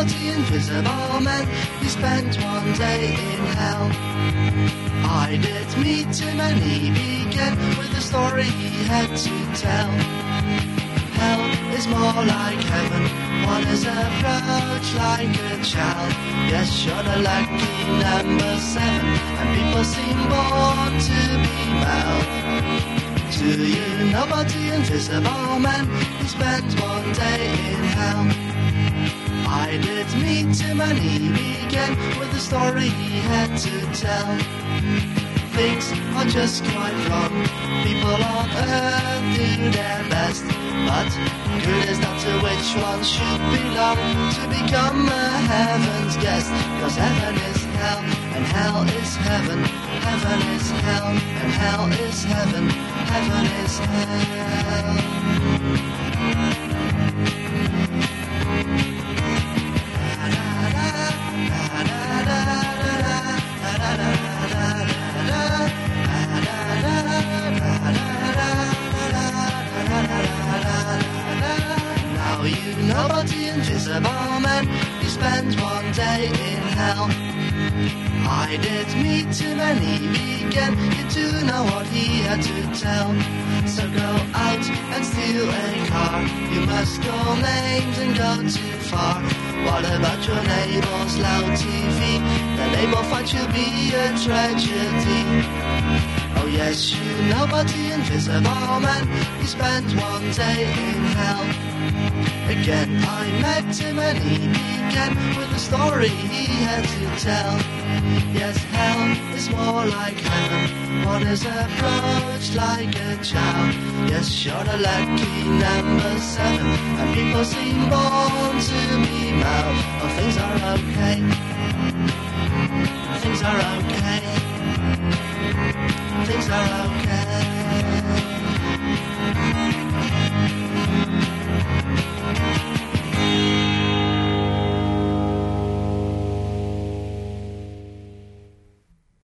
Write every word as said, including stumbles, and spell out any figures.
nobody, invisible man. He spent one day in hell. I did meet him and he began with a story he had to tell. Hell is more like heaven, one is approached like a child. Yes, you're the lucky number seven, and people seem born to be mild. To you, nobody, invisible man, he spent one day in hell. I did meet him and he began with a story he had to tell. Things are just quite wrong, people on earth do their best, but good is not to which one should belong to become a heaven's guest. Cause heaven is hell, and hell is heaven. Heaven is hell, and hell is heaven. Heaven is hell. Now you nobody, invisible man, you spent one day in hell. I did meet him and he began, you do know what he had to tell. So go out and steal a car, you must call names and go too far. What about your neighbor's loud T V? The neighbor fight you'll be a tragedy. Oh yes, you nobody, invisible man, he spent one day in hell. Again I met him and he began with a story he had to tell. Yes, hell is more like heaven, one is approached like a child. Yes, you're the lucky number seven, and people seem born to be mild. Oh, things are okay.